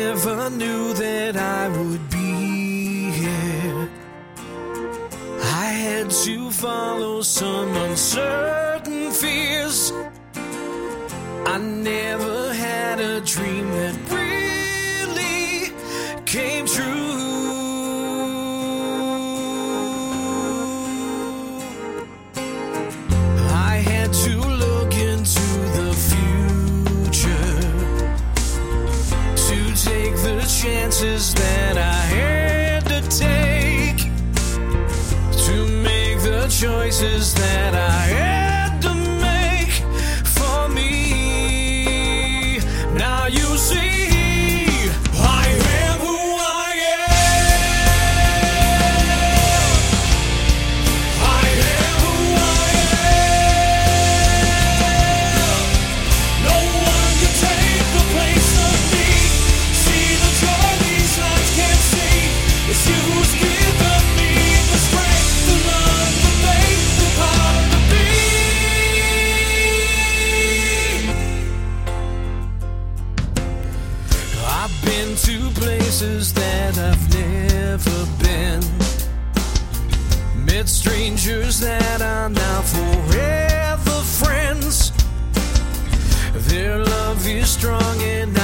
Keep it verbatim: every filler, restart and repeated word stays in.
never knew that I would be here. I had to follow some uncertain fears. I never had a dream that really came true. I had to look into the future to take the chances that I had to take, to make the choices that I had to make for me. Now you see, I am who I am. I am who I am. No one can take the place of me. See the joy these eyes can't see. It's you who's given me the strength, the love, the faith, the power to be. I've been to places that I've never been, met strangers that are now forever friends. Their love is strong and